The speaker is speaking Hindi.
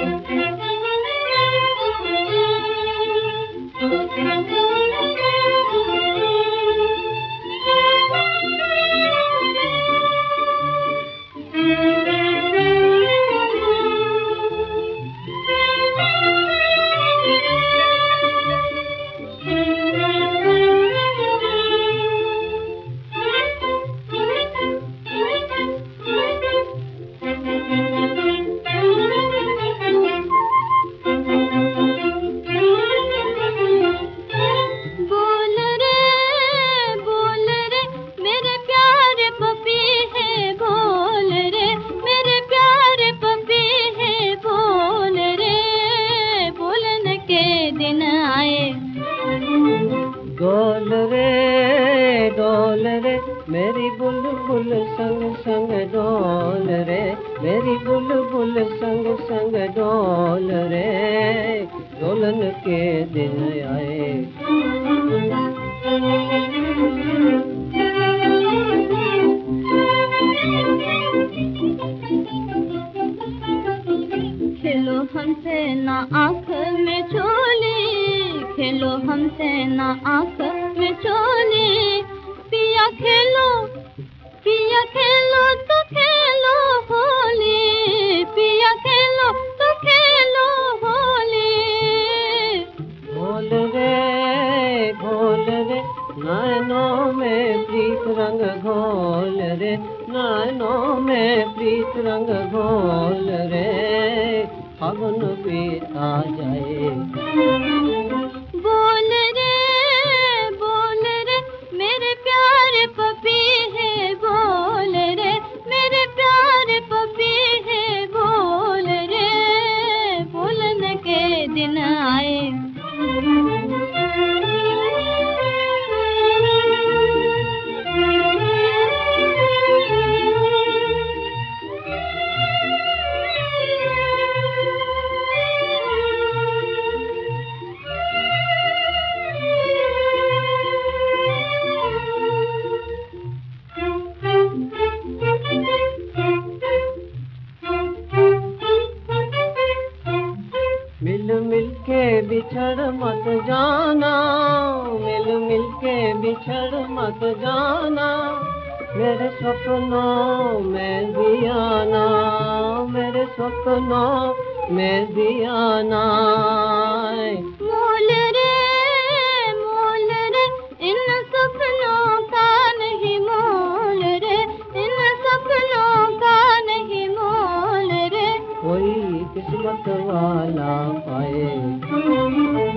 डोल रे मेरी बुलबुल संग संग डोल रे, मेरी बुलबुल संग संग डोल रे, डोलन के दिन आए। खेलो हमसे ना आँख में चोली, खेलो हमसे ना आँख में चोली, पिया खेलो तो खेलो होली, पिया खेलो तो खेलो होली। घोल रे नैनों में प्रीत रंग घोल रे, नैनों में प्रीत रंग घोल रे, फागुन बीता जाए। बोल रे मेरे प्यारे पपी है, बोल रे मेरे प्यारे पपी है, बोल रे बोलन के दिन आए। मिल मिल के बिछड़ मत जाना, मिल मिल के बिछड़ मत जाना, मेरे सपनों में भी आना, मेरे सपनों में भी आना। मोल रे इन सपनों का नहीं मोल रे, इन सपनों का नहीं मोल रे, कोई किस्मत वाला पाए।